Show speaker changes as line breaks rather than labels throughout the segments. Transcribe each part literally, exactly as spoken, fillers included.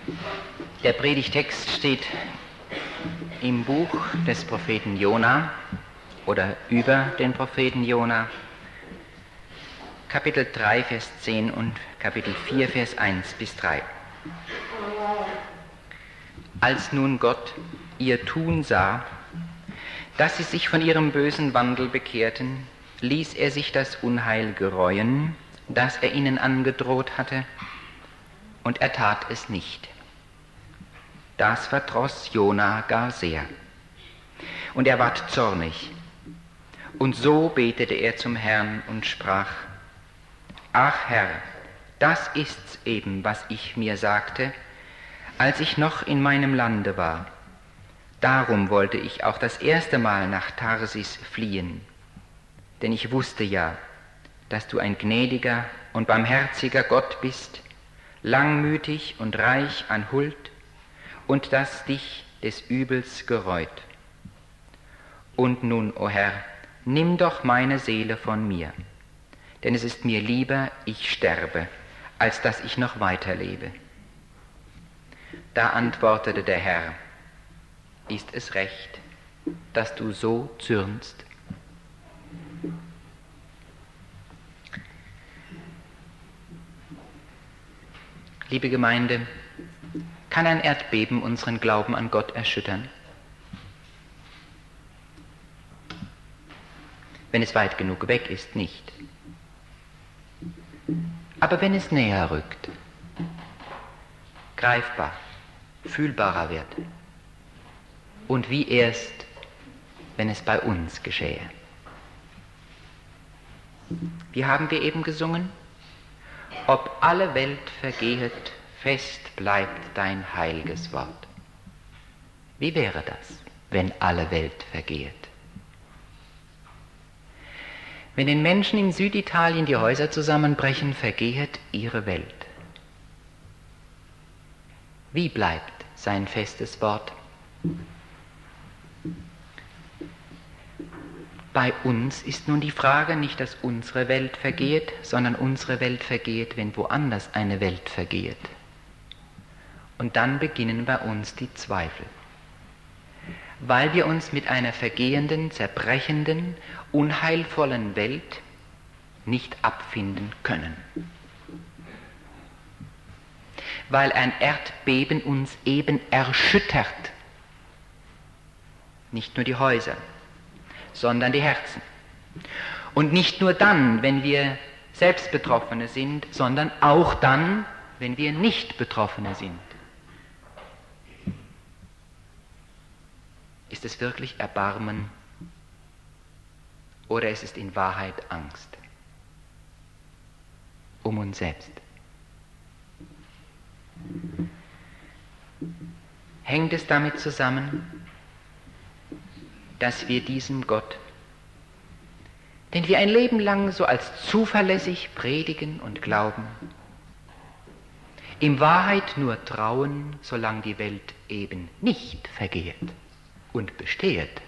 Der Predigtext steht im Buch des Propheten Jona oder über den Propheten Jona, Kapitel drei, Vers zehn und Kapitel vier, Vers eins bis drei. Als nun Gott ihr Tun sah, dass sie sich von ihrem bösen Wandel bekehrten, ließ er sich das Unheil gereuen, das er ihnen angedroht hatte, und er tat es nicht. Das verdroß Jona gar sehr, und er ward zornig. Und so betete er zum Herrn und sprach: Ach Herr, das ist's eben, was ich mir sagte, als ich noch in meinem Lande war. Darum wollte ich auch das erste Mal nach Tarsis fliehen, denn ich wusste ja, dass du ein gnädiger und barmherziger Gott bist, langmütig und reich an Huld, und dass dich des Übels gereut. Und nun, o Herr, nimm doch meine Seele von mir, denn es ist mir lieber, ich sterbe, als dass ich noch weiterlebe. Da antwortete der Herr: Ist es recht, dass du so zürnst? Liebe Gemeinde, kann ein Erdbeben unseren Glauben an Gott erschüttern? Wenn es weit genug weg ist, nicht. Aber wenn es näher rückt, greifbar, fühlbarer wird, und wie erst, wenn es bei uns geschehe. Wie haben wir eben gesungen? Ob alle Welt vergehet, fest bleibt dein heilges Wort. Wie wäre das, wenn alle Welt vergehet? Wenn den Menschen in Süditalien die Häuser zusammenbrechen, vergehet ihre Welt. Wie bleibt sein festes Wort? Bei uns ist nun die Frage nicht, dass unsere Welt vergeht, sondern unsere Welt vergeht, wenn woanders eine Welt vergeht. Und dann beginnen bei uns die Zweifel, weil wir uns mit einer vergehenden, zerbrechenden, unheilvollen Welt nicht abfinden können. Weil ein Erdbeben uns eben erschüttert, nicht nur die Häuser, sondern die Herzen. Und nicht nur dann, wenn wir selbst Betroffene sind, sondern auch dann, wenn wir nicht Betroffene sind. Ist es wirklich Erbarmen oder ist es in Wahrheit Angst um uns selbst? Hängt es damit zusammen, dass wir diesem Gott, den wir ein Leben lang so als zuverlässig predigen und glauben, in Wahrheit nur trauen, solange die Welt eben nicht vergeht und bestehet?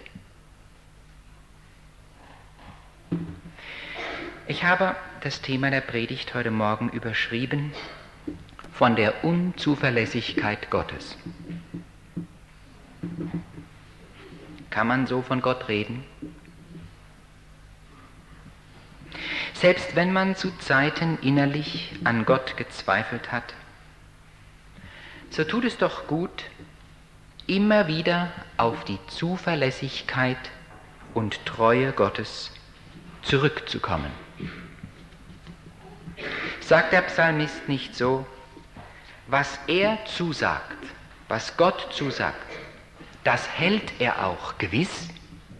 Ich habe das Thema der Predigt heute Morgen überschrieben: Von der Unzuverlässigkeit Gottes. Kann man so von Gott reden? Selbst wenn man zu Zeiten innerlich an Gott gezweifelt hat, so tut es doch gut, immer wieder auf die Zuverlässigkeit und Treue Gottes zurückzukommen. Sagt der Psalmist nicht so: Was er zusagt, was Gott zusagt, das hält er auch gewiss?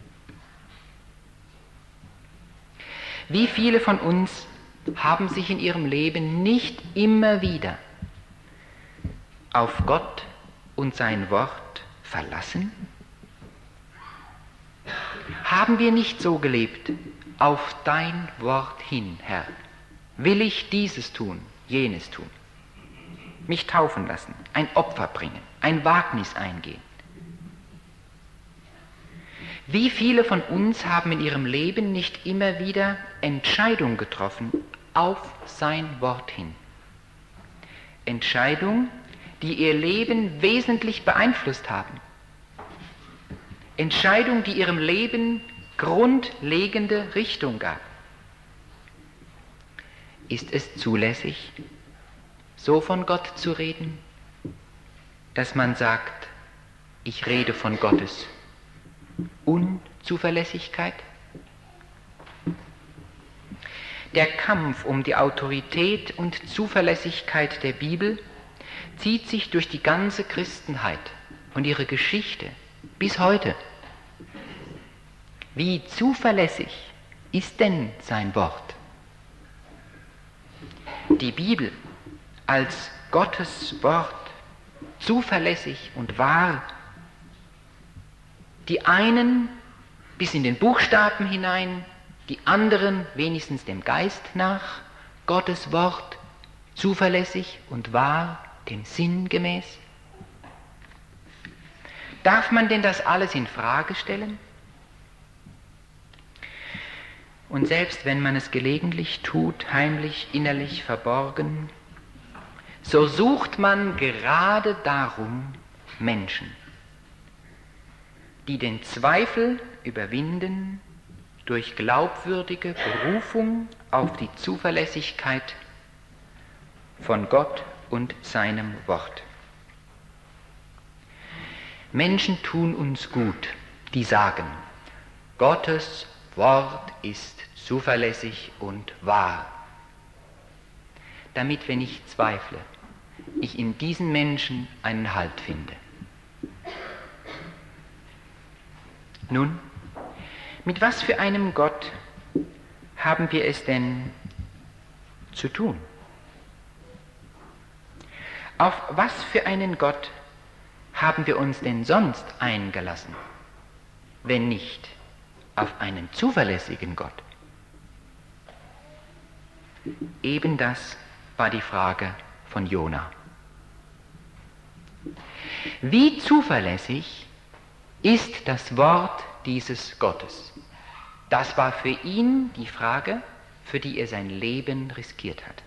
Wie viele von uns haben sich in ihrem Leben nicht immer wieder auf Gott und sein Wort verlassen? Haben wir nicht so gelebt: Auf dein Wort hin, Herr, will ich dieses tun, jenes tun, mich taufen lassen, ein Opfer bringen, ein Wagnis eingehen? Wie viele von uns haben in ihrem Leben nicht immer wieder Entscheidung getroffen auf sein Wort hin? Entscheidung, die ihr Leben wesentlich beeinflusst haben. Entscheidungen, die ihrem Leben grundlegende Richtung gab. Ist es zulässig, so von Gott zu reden, dass man sagt, ich rede von Gottes Unzuverlässigkeit? Der Kampf um die Autorität und Zuverlässigkeit der Bibel zieht sich durch die ganze Christenheit und ihre Geschichte bis heute. Wie zuverlässig ist denn sein Wort? Die Bibel als Gottes Wort, zuverlässig und wahr, die einen bis in den Buchstaben hinein, die anderen wenigstens dem Geist nach, Gottes Wort, zuverlässig und wahr, dem Sinn gemäß. Darf man denn das alles in Frage stellen? Und selbst wenn man es gelegentlich tut, heimlich, innerlich, verborgen, so sucht man gerade darum Menschen, die den Zweifel überwinden durch glaubwürdige Berufung auf die Zuverlässigkeit von Gott und seinem Wort. Menschen tun uns gut, die sagen, Gottes Wort ist zuverlässig und wahr, damit, wenn ich zweifle, ich in diesen Menschen einen Halt finde. Nun, mit was für einem Gott haben wir es denn zu tun? Auf was für einen Gott haben wir uns denn sonst eingelassen, wenn nicht auf einen zuverlässigen Gott? Eben das war die Frage von Jona. Wie zuverlässig ist das Wort dieses Gottes? Das war für ihn die Frage, für die er sein Leben riskiert hat.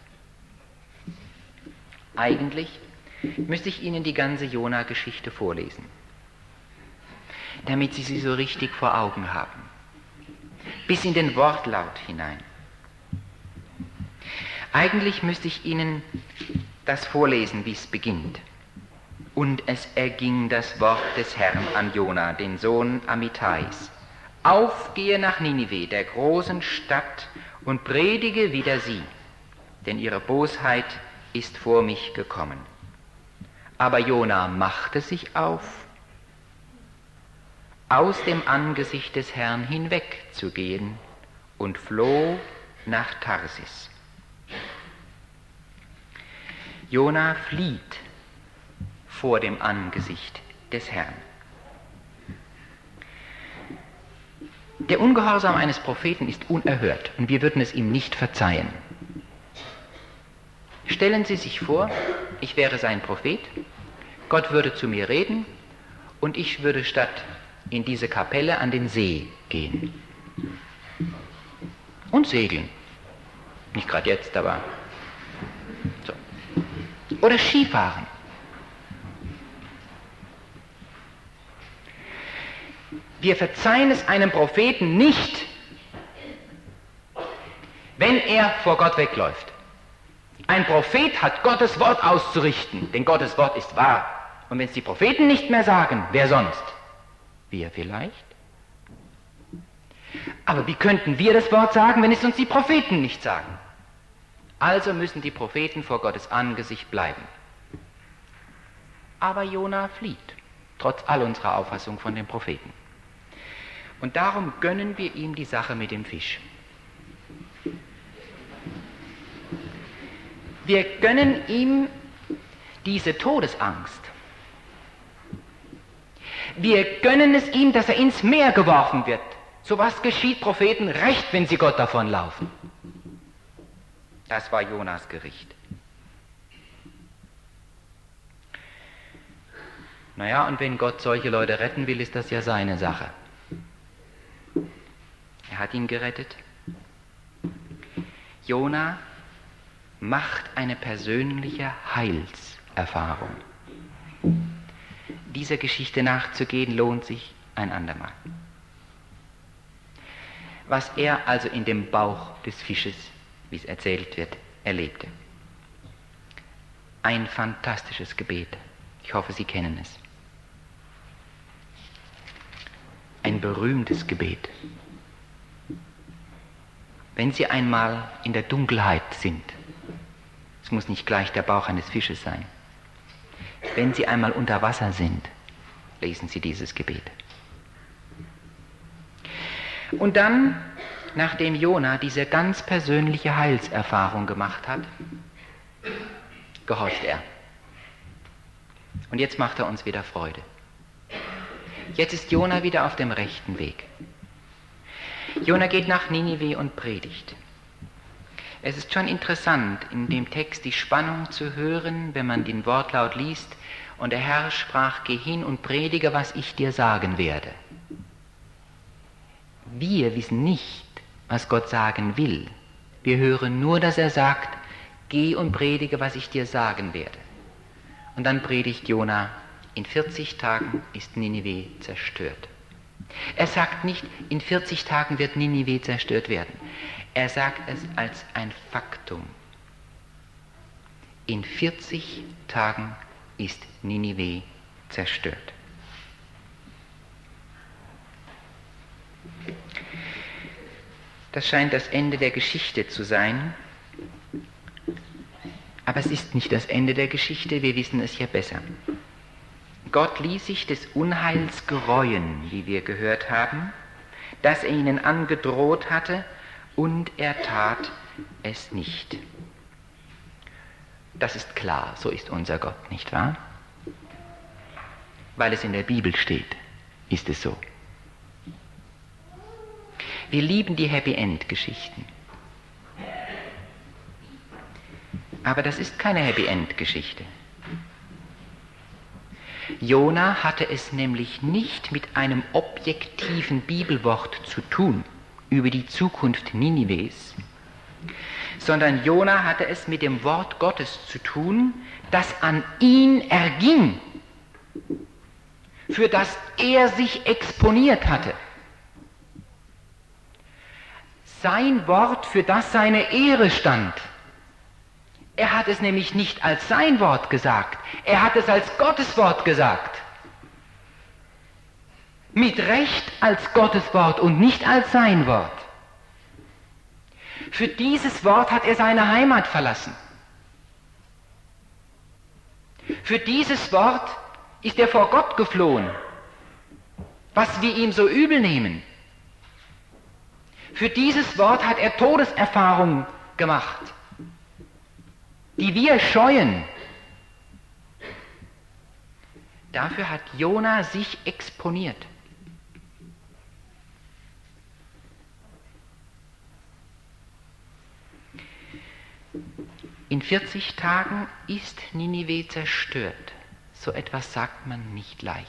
Eigentlich müsste ich Ihnen die ganze Jona-Geschichte vorlesen, damit Sie sie so richtig vor Augen haben, bis in den Wortlaut hinein. Eigentlich müsste ich Ihnen das vorlesen, wie es beginnt. Und es erging das Wort des Herrn an Jona, den Sohn Amittais. Auf, gehe nach Ninive, der großen Stadt, und predige wider sie, denn ihre Bosheit ist vor mich gekommen. Aber Jona machte sich auf, aus dem Angesicht des Herrn hinwegzugehen, und floh nach Tarsis. Jona flieht vor dem Angesicht des Herrn. Der Ungehorsam eines Propheten ist unerhört und wir würden es ihm nicht verzeihen. Stellen Sie sich vor, ich wäre sein Prophet, Gott würde zu mir reden und ich würde statt in diese Kapelle an den See gehen und segeln. Nicht gerade jetzt, aber so. Oder Skifahren. Wir verzeihen es einem Propheten nicht, wenn er vor Gott wegläuft. Ein Prophet hat Gottes Wort auszurichten, denn Gottes Wort ist wahr. Und wenn es die Propheten nicht mehr sagen, wer sonst? Wir vielleicht? Aber wie könnten wir das Wort sagen, wenn es uns die Propheten nicht sagen? Also müssen die Propheten vor Gottes Angesicht bleiben. Aber Jona flieht, trotz all unserer Auffassung von den Propheten. Und darum gönnen wir ihm die Sache mit dem Fisch. Wir gönnen ihm diese Todesangst. Wir gönnen es ihm, dass er ins Meer geworfen wird. So was geschieht Propheten recht, wenn sie Gott davonlaufen. Das war Jonas Gericht. Naja, und wenn Gott solche Leute retten will, ist das ja seine Sache. Er hat ihn gerettet. Jona macht eine persönliche Heilserfahrung. Dieser Geschichte nachzugehen, lohnt sich ein andermal. Was er also in dem Bauch des Fisches, wie es erzählt wird, erlebte. Ein fantastisches Gebet. Ich hoffe, Sie kennen es. Ein berühmtes Gebet. Wenn Sie einmal in der Dunkelheit sind, es muss nicht gleich der Bauch eines Fisches sein, wenn Sie einmal unter Wasser sind, lesen Sie dieses Gebet. Und dann, nachdem Jona diese ganz persönliche Heilserfahrung gemacht hat, gehorcht er. Und jetzt macht er uns wieder Freude. Jetzt ist Jona wieder auf dem rechten Weg. Jona geht nach Ninive und predigt. Es ist schon interessant, in dem Text die Spannung zu hören, wenn man den Wortlaut liest. Und der Herr sprach, geh hin und predige, was ich dir sagen werde. Wir wissen nicht, was Gott sagen will. Wir hören nur, dass er sagt, geh und predige, was ich dir sagen werde. Und dann predigt Jona, in vierzig Tagen ist Ninive zerstört. Er sagt nicht, in vierzig Tagen wird Ninive zerstört werden. Er sagt es als ein Faktum. In vierzig Tagen ist Ninive zerstört. Das scheint das Ende der Geschichte zu sein, aber es ist nicht das Ende der Geschichte, wir wissen es ja besser. Gott ließ sich des Unheils gereuen, wie wir gehört haben, das er ihnen angedroht hatte, und er tat es nicht. Das ist klar, so ist unser Gott, nicht wahr? Weil es in der Bibel steht, ist es so. Wir lieben die Happy-End-Geschichten. Aber das ist keine Happy-End-Geschichte. Jona hatte es nämlich nicht mit einem objektiven Bibelwort zu tun über die Zukunft Ninives, sondern Jona hatte es mit dem Wort Gottes zu tun, das an ihn erging, für das er sich exponiert hatte. Sein Wort, für das seine Ehre stand. Er hat es nämlich nicht als sein Wort gesagt, er hat es als Gottes Wort gesagt. Mit Recht als Gottes Wort und nicht als sein Wort. Für dieses Wort hat er seine Heimat verlassen. Für dieses Wort ist er vor Gott geflohen, was wir ihm so übel nehmen. Für dieses Wort hat er Todeserfahrung gemacht, die wir scheuen. Dafür hat Jona sich exponiert. In vierzig Tagen ist Ninive zerstört. So etwas sagt man nicht leicht.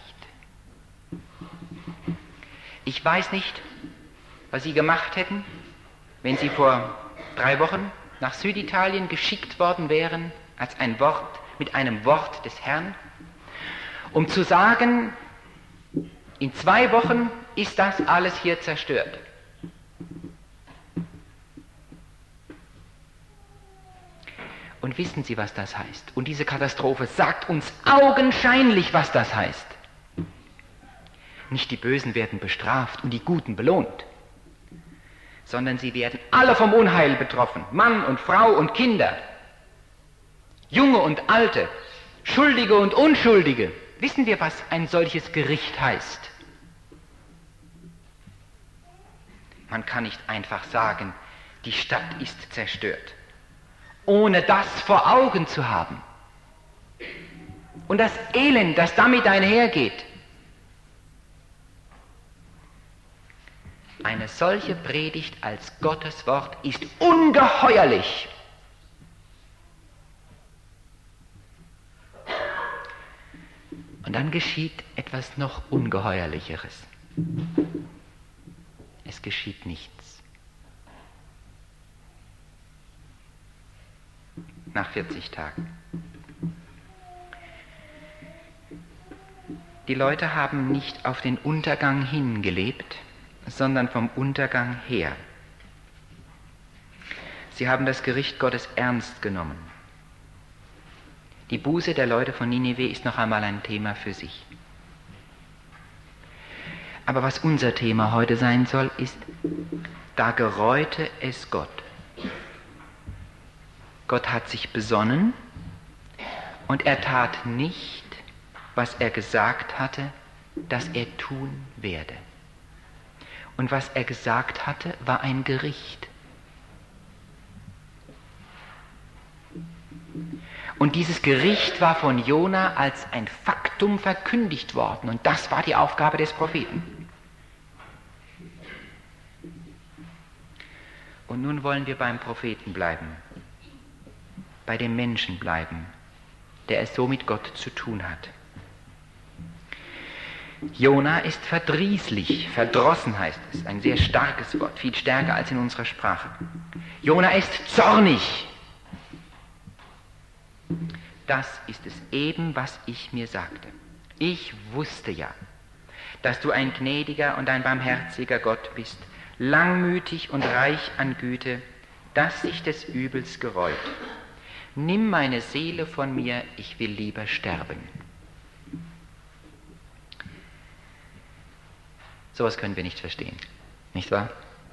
Ich weiß nicht, was Sie gemacht hätten, wenn Sie vor drei Wochen nach Süditalien geschickt worden wären, als ein Wort, mit einem Wort des Herrn, um zu sagen, in zwei Wochen ist das alles hier zerstört. Und wissen Sie, was das heißt? Und diese Katastrophe sagt uns augenscheinlich, was das heißt. Nicht die Bösen werden bestraft und die Guten belohnt, sondern sie werden alle vom Unheil betroffen, Mann und Frau und Kinder, Junge und Alte, Schuldige und Unschuldige. Wissen wir, was ein solches Gericht heißt? Man kann nicht einfach sagen, die Stadt ist zerstört, ohne das vor Augen zu haben. Und das Elend, das damit einhergeht. Eine solche Predigt als Gottes Wort ist ungeheuerlich. Und dann geschieht etwas noch Ungeheuerlicheres. Es geschieht nichts. Nach vierzig Tagen. Die Leute haben nicht auf den Untergang hingelebt, sondern vom Untergang her. Sie haben das Gericht Gottes ernst genommen. Die Buße der Leute von Ninive ist noch einmal ein Thema für sich. Aber was unser Thema heute sein soll, ist, da gereute es Gott. Gott hat sich besonnen und er tat nicht, was er gesagt hatte, dass er tun werde. Und was er gesagt hatte, war ein Gericht. Und dieses Gericht war von Jona als ein Faktum verkündigt worden. Und das war die Aufgabe des Propheten. Und nun wollen wir beim Propheten bleiben, bei dem Menschen bleiben, der es so mit Gott zu tun hat. Jona ist verdrießlich, verdrossen heißt es, ein sehr starkes Wort, viel stärker als in unserer Sprache. Jona ist zornig. Das ist es eben, was ich mir sagte. Ich wusste ja, dass du ein gnädiger und ein barmherziger Gott bist, langmütig und reich an Güte, dass sich des Übels gereut. Nimm meine Seele von mir, ich will lieber sterben. Sowas können wir nicht verstehen, nicht wahr?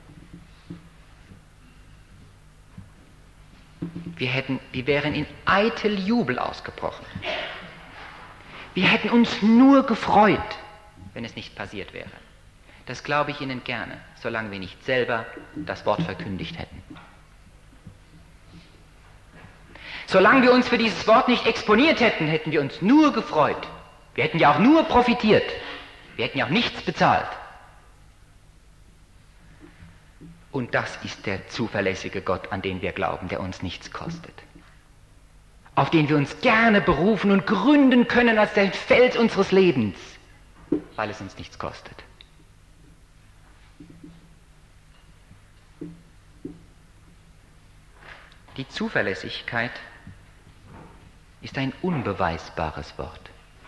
Wir hätten, wir wären in eitel Jubel ausgebrochen. Wir hätten uns nur gefreut, wenn es nicht passiert wäre. Das glaube ich Ihnen gerne, solange wir nicht selber das Wort verkündigt hätten. Solange wir uns für dieses Wort nicht exponiert hätten, hätten wir uns nur gefreut. Wir hätten ja auch nur profitiert. Wir hätten ja auch nichts bezahlt. Und das ist der zuverlässige Gott, an den wir glauben, der uns nichts kostet. Auf den wir uns gerne berufen und gründen können als der Fels unseres Lebens, weil es uns nichts kostet. Die Zuverlässigkeit ist ein unbeweisbares Wort.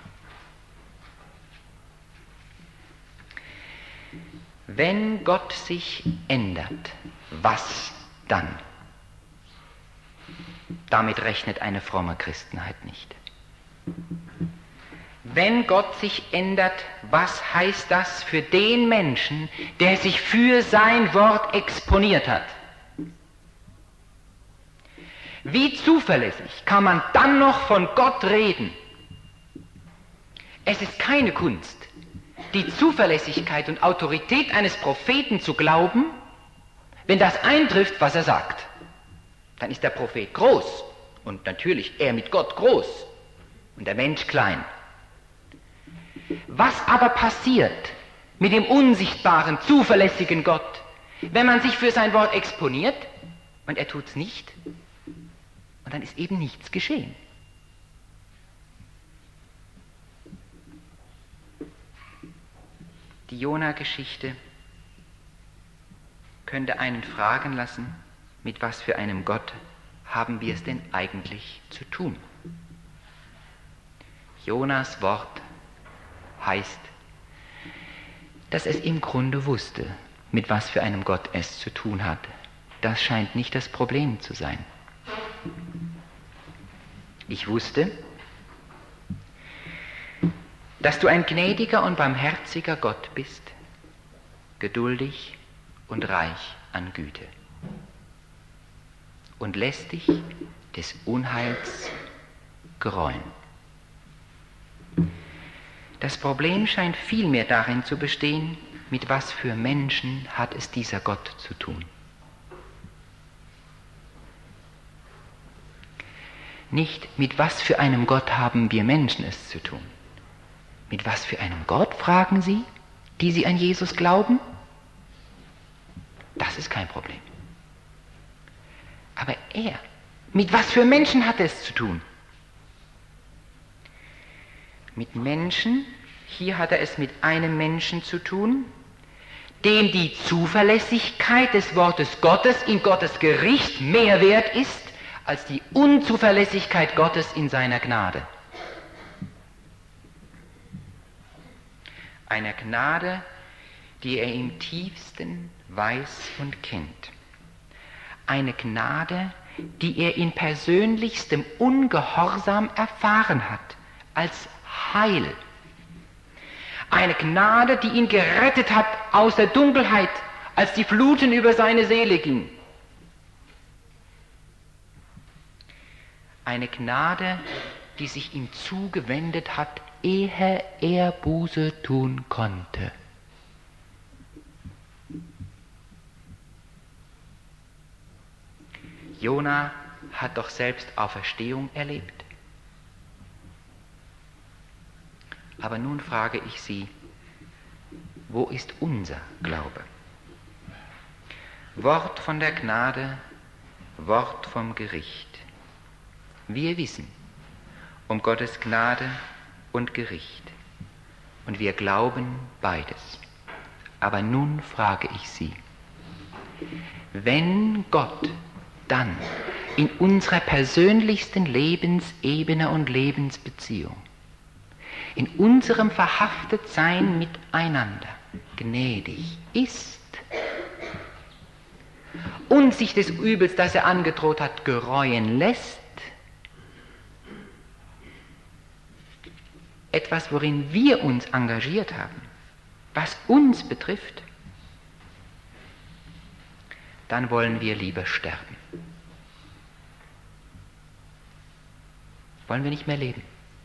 Wenn Gott sich ändert, was dann? Damit rechnet eine fromme Christenheit nicht. Wenn Gott sich ändert, was heißt das für den Menschen, der sich für sein Wort exponiert hat? Wie zuverlässig kann man dann noch von Gott reden? Es ist keine Kunst, die Zuverlässigkeit und Autorität eines Propheten zu glauben, wenn das eintrifft, was er sagt. Dann ist der Prophet groß und natürlich er mit Gott groß und der Mensch klein. Was aber passiert mit dem unsichtbaren, zuverlässigen Gott, wenn man sich für sein Wort exponiert und er tut's nicht? Und dann ist eben nichts geschehen. Die Jona-Geschichte könnte einen fragen lassen, mit was für einem Gott haben wir es denn eigentlich zu tun? Jonas Wort heißt, dass es im Grunde wusste, mit was für einem Gott es zu tun hat. Das scheint nicht das Problem zu sein. Ich wusste, dass du ein gnädiger und barmherziger Gott bist, geduldig und reich an Güte und lässt dich des Unheils gereuen. Das Problem scheint vielmehr darin zu bestehen, mit was für Menschen hat es dieser Gott zu tun. Nicht mit was für einem Gott haben wir Menschen es zu tun. Mit was für einem Gott, fragen Sie, die Sie an Jesus glauben? Das ist kein Problem. Aber er, mit was für Menschen hat er es zu tun? Mit Menschen, hier hat er es mit einem Menschen zu tun, dem die Zuverlässigkeit des Wortes Gottes in Gottes Gericht mehr wert ist, als die Unzuverlässigkeit Gottes in seiner Gnade. einer Gnade, die er im tiefsten weiß und kennt. Eine Gnade, die er in persönlichstem Ungehorsam erfahren hat, als Heil. Eine Gnade, die ihn gerettet hat aus der Dunkelheit, als die Fluten über seine Seele gingen. Eine Gnade, die sich ihm zugewendet hat, ehe er Buße tun konnte. Jona hat doch selbst Auferstehung erlebt. Aber nun frage ich Sie, wo ist unser Glaube? Wort von der Gnade, Wort vom Gericht. Wir wissen um Gottes Gnade und Gericht. Und wir glauben beides. Aber nun frage ich Sie, wenn Gott dann in unserer persönlichsten Lebensebene und Lebensbeziehung, in unserem Verhaftetsein miteinander gnädig ist und sich des Übels, das er angedroht hat, gereuen lässt, etwas, worin wir uns engagiert haben, was uns betrifft, dann wollen wir lieber sterben. Wollen wir nicht mehr leben.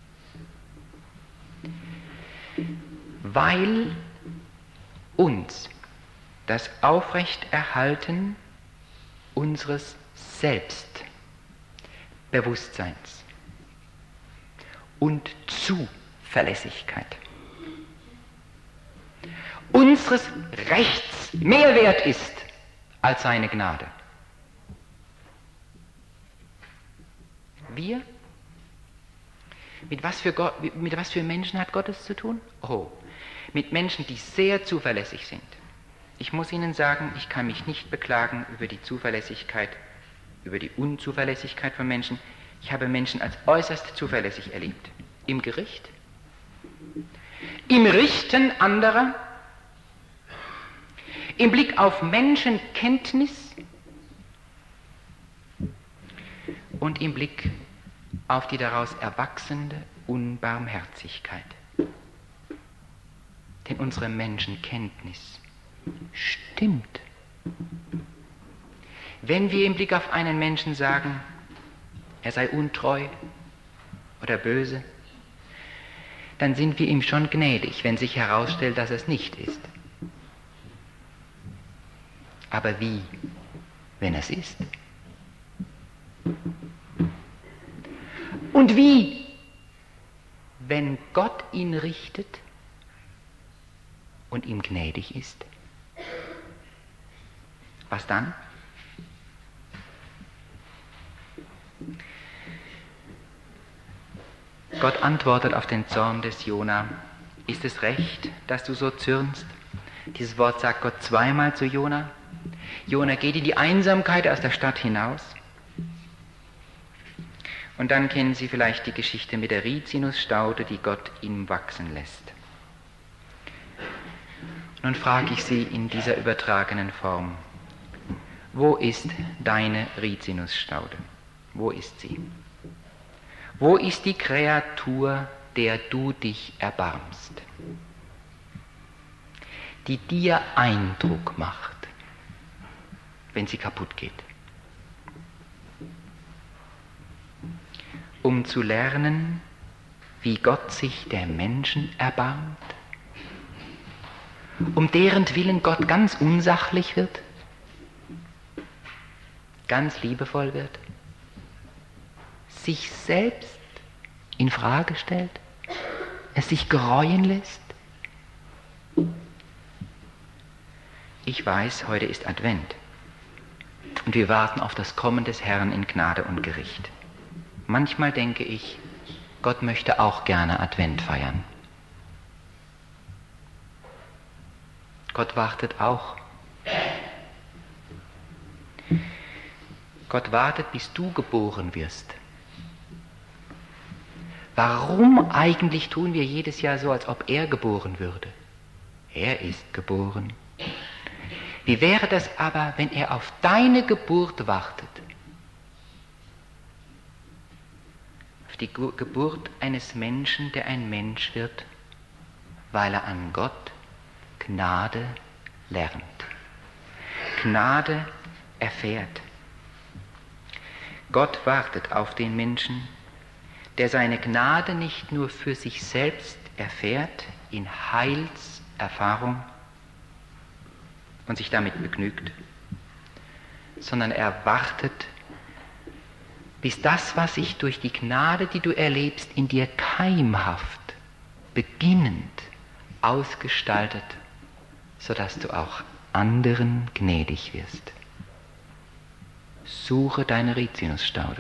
Weil uns das Aufrechterhalten unseres Selbstbewusstseins und Zuverlässigkeit unseres Rechts mehr wert ist als seine Gnade. Wir? Mit was für Gott, mit was für Menschen hat Gott es zu tun? Oh, mit Menschen, die sehr zuverlässig sind. Ich muss Ihnen sagen, ich kann mich nicht beklagen über die Zuverlässigkeit, über die Unzuverlässigkeit von Menschen. Ich habe Menschen als äußerst zuverlässig erlebt. Im Gericht, im Richten anderer, im Blick auf Menschenkenntnis und im Blick auf die daraus erwachsende Unbarmherzigkeit. Denn unsere Menschenkenntnis stimmt. Wenn wir im Blick auf einen Menschen sagen, er sei untreu oder böse, dann sind wir ihm schon gnädig, wenn sich herausstellt, dass es nicht ist. Aber wie, wenn es ist? Und wie, wenn Gott ihn richtet und ihm gnädig ist? Was dann? Gott antwortet auf den Zorn des Jona. Ist es recht, dass du so zürnst? Dieses Wort sagt Gott zweimal zu Jona. Jona geht in die Einsamkeit aus der Stadt hinaus. Und dann kennen Sie vielleicht die Geschichte mit der Rizinusstaude, die Gott ihm wachsen lässt. Nun frage ich Sie in dieser übertragenen Form, wo ist deine Rizinusstaude? Wo ist sie? Wo ist die Kreatur, der du dich erbarmst, die dir Eindruck macht, wenn sie kaputt geht? Um zu lernen, wie Gott sich der Menschen erbarmt, um deren Willen Gott ganz unsachlich wird, ganz liebevoll wird, sich selbst in Frage stellt, es sich gereuen lässt. Ich weiß, heute ist Advent und wir warten auf das Kommen des Herrn in Gnade und Gericht. Manchmal denke ich, Gott möchte auch gerne Advent feiern. Gott wartet auch. Gott wartet, bis du geboren wirst. Warum eigentlich tun wir jedes Jahr so, als ob er geboren würde? er ist geboren. Wie wäre das aber, wenn er auf deine Geburt wartet? Auf die Ge- Geburt eines Menschen, der ein Mensch wird, weil er an Gott Gnade lernt, Gnade erfährt. Gott wartet auf den Menschen, der seine Gnade nicht nur für sich selbst erfährt, in Heilserfahrung und sich damit begnügt, sondern er wartet, bis das, was sich durch die Gnade, die du erlebst, in dir keimhaft, beginnend ausgestaltet, sodass du auch anderen gnädig wirst. Suche deine Rizinusstaude.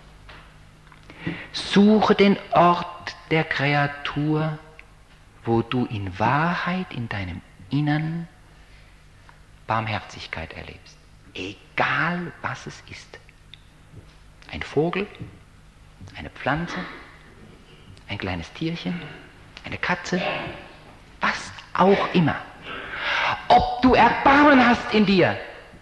Suche den Ort der Kreatur, wo du in Wahrheit in deinem Innern Barmherzigkeit erlebst. Egal was es ist. Ein Vogel, eine Pflanze, ein kleines Tierchen, eine Katze, was auch immer. Ob du Erbarmen hast in dir.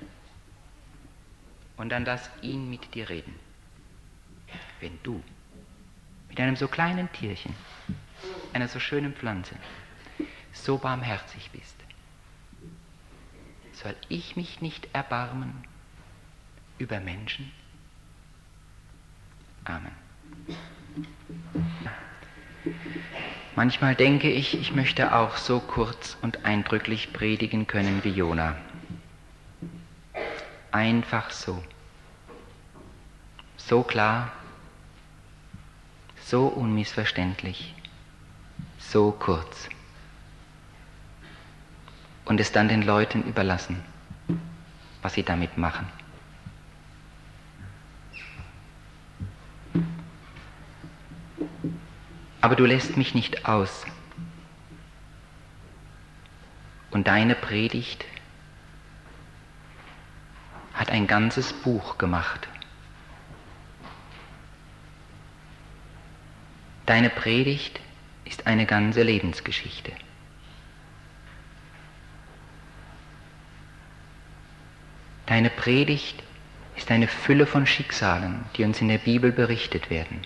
Und dann lass ihn mit dir reden. Wenn du mit einem so kleinen Tierchen, einer so schönen Pflanze, so barmherzig bist, soll ich mich nicht erbarmen über Menschen? Amen. Manchmal denke ich, ich möchte auch so kurz und eindrücklich predigen können wie Jona. Einfach so. So klar, so unmissverständlich, so kurz. Und es dann den Leuten überlassen, was sie damit machen. Aber du lässt mich nicht aus. Und deine Predigt hat ein ganzes Buch gemacht. Deine Predigt ist eine ganze Lebensgeschichte. Deine Predigt ist eine Fülle von Schicksalen, die uns in der Bibel berichtet werden.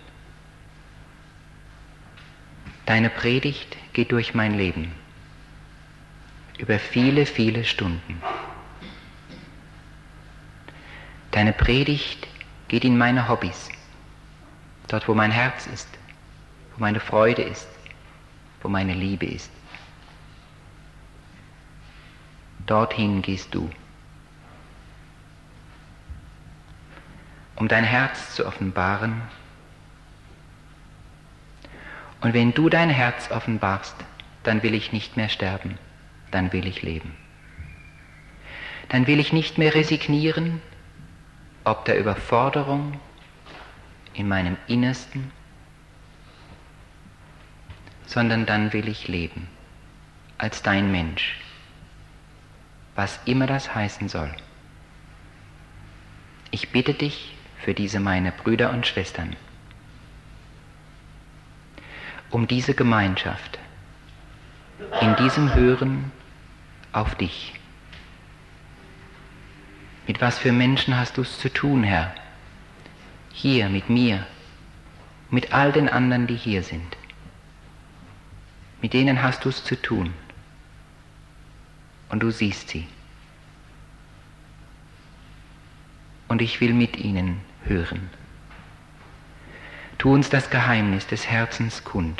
Deine Predigt geht durch mein Leben, über viele, viele Stunden. Deine Predigt geht in meine Hobbys, dort wo mein Herz ist, wo meine Freude ist, wo meine Liebe ist. Dorthin gehst du, um dein Herz zu offenbaren. Und wenn du dein Herz offenbarst, dann will ich nicht mehr sterben, dann will ich leben. Dann will ich nicht mehr resignieren, ob der Überforderung in meinem Innersten, sondern dann will ich leben, als dein Mensch, was immer das heißen soll. Ich bitte dich für diese meine Brüder und Schwestern, um diese Gemeinschaft, in diesem Hören auf dich. Mit was für Menschen hast du es zu tun, Herr? Hier mit mir, mit all den anderen, die hier sind. Mit denen hast du es zu tun. Und du siehst sie. Und ich will mit ihnen hören. Tu uns das Geheimnis des Herzens kund.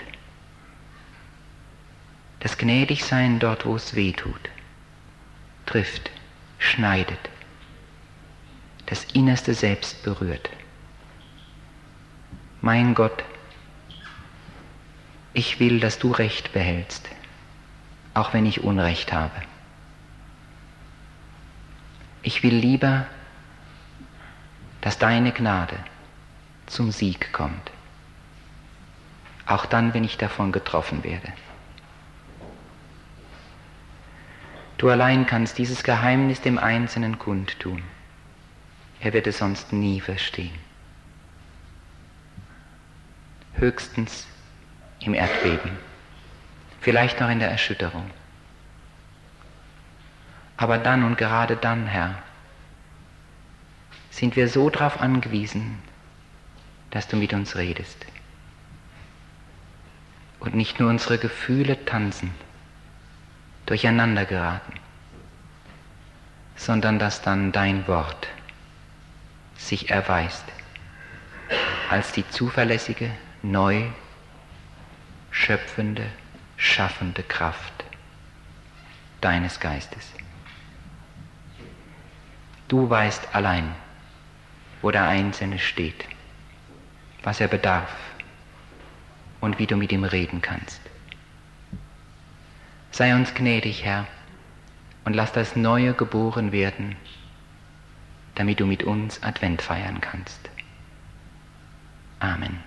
Das Gnädigsein dort, wo es weh tut, trifft, schneidet, das innerste Selbst berührt. Mein Gott, ich will, dass du Recht behältst, auch wenn ich Unrecht habe. Ich will lieber, dass deine Gnade zum Sieg kommt, auch dann, wenn ich davon getroffen werde. Du allein kannst dieses Geheimnis dem Einzelnen kundtun. Er wird es sonst nie verstehen. Höchstens im Erdbeben, vielleicht noch in der Erschütterung. Aber dann und gerade dann, Herr, sind wir so darauf angewiesen, dass du mit uns redest. Und nicht nur unsere Gefühle tanzen, durcheinander geraten, sondern dass dann dein Wort sich erweist als die zuverlässige, neu schöpfende, schaffende Kraft deines Geistes. Du weißt allein, wo der Einzelne steht, was er bedarf und wie du mit ihm reden kannst. Sei uns gnädig, Herr, und lass das Neue geboren werden, damit du mit uns Advent feiern kannst. Amen.